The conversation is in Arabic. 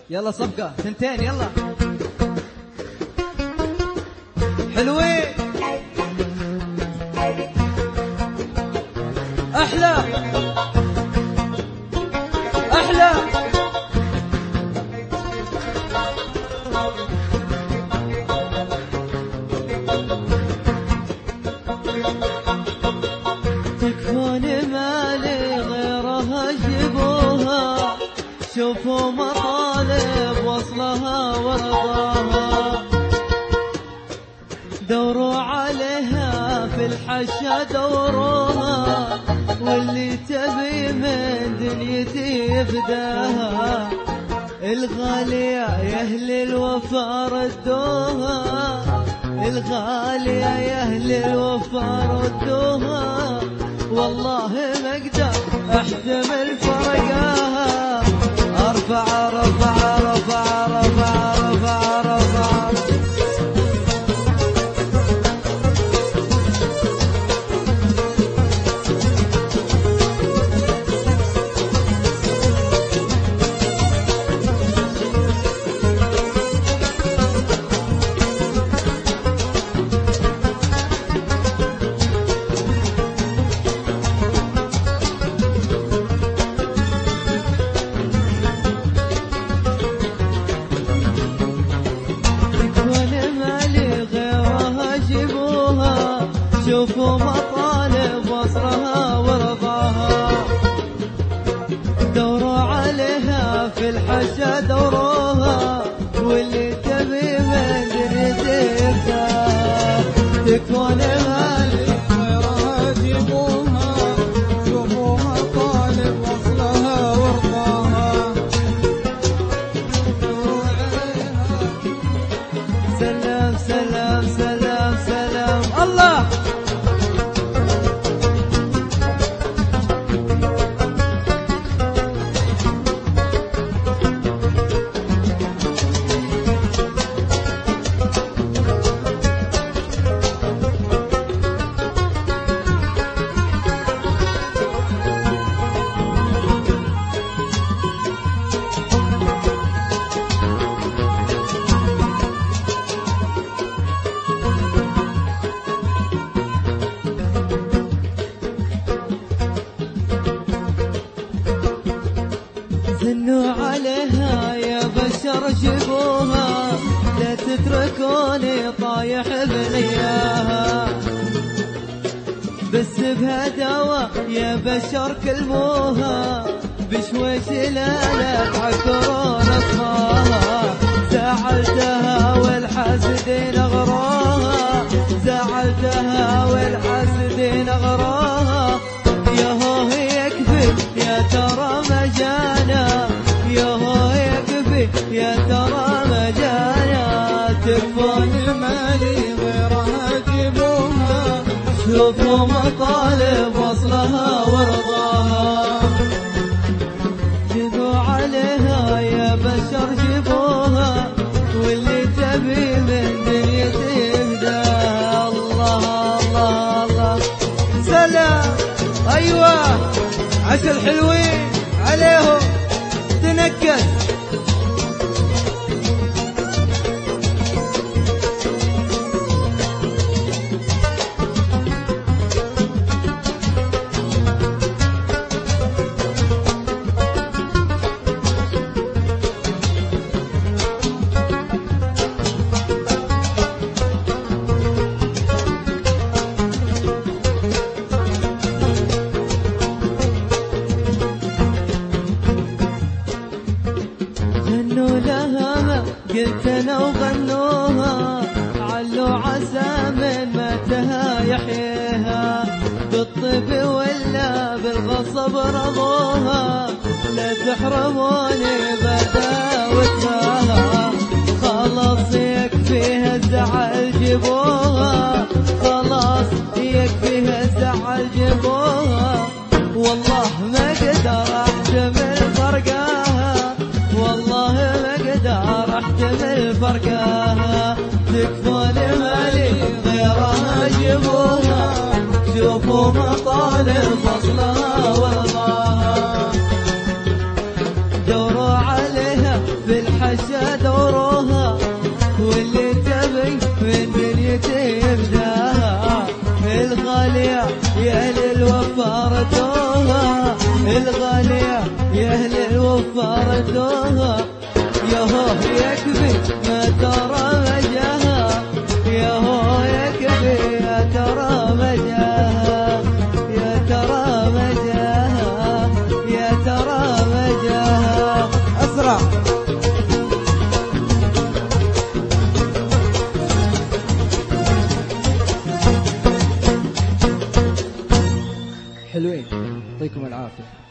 يلا صفقة ثنتين يلا حلوين أحلى أحلى تكفون مالي غيرها جيبوها شوفوا مطالب وصلها ورضاها دوروا عليها في الحشا دوروها واللي تبي من دنيتي يفداها الغالية يا أهل الوفا ردوها الغالية يا أهل الوفا ردوها والله ما أقدر أحتمل فرقاها أرفع رفع رفع رفع رفع رفع شوفوا مطالب وصرها ورضاها دوروا عليها في الحشا دوروها واللي تبي من دنيتها تكون مالي غيرها جيبوها شوفوا مطالب وصلها ورضاها دوروا عليها سلام سلام سلام سلام الله زنوا عليها يا بشر جيبوها لا تتركوني طايح بنياها بس بها دوا يا بشر كلموها بشويش لا تعكرون اصفاها زعلتها والحاسدين غراها زعلتها والحاسدين غراها يا هو يكفي يا ترى مجانا يا هو يكفي يا ترى مجانا تكفون مالي غيرها جيبوها شوفوا مطالب وصلها ورضاها جيبوا عليها يا بشر جيبوها واللي تبي من دنيتي يبداها الله الله الله سلام أيوة عسل حلوين عليهم تنكس قلت انا وغنوها علوا عسى من ماتها يحييها بالطب ولا بالغصب رضوها لا تحرموني بداوتها خلاص يكفيها الزعل جيبوها خلاص يكفيها الزعل جيبوها والله ما قدر احتمل فرقاها والله ما قدر احتمل فرقاها تكفون مالي غيرها جيبوها شوفوا مطالب فصلها ورضاها دوروا عليها في الحياة عشا دوروها واللي تبي من دنيتي يبداها الغالية يا أهل الوفا ردوها الغالية يا أهل الوفا ردوها ياهو يكفي ما ترى مجاها ياهو يكفي يا ترى مجاها يا ترى مجاها يا ترى مجاها أسرع حلوين يعطيكم العافية.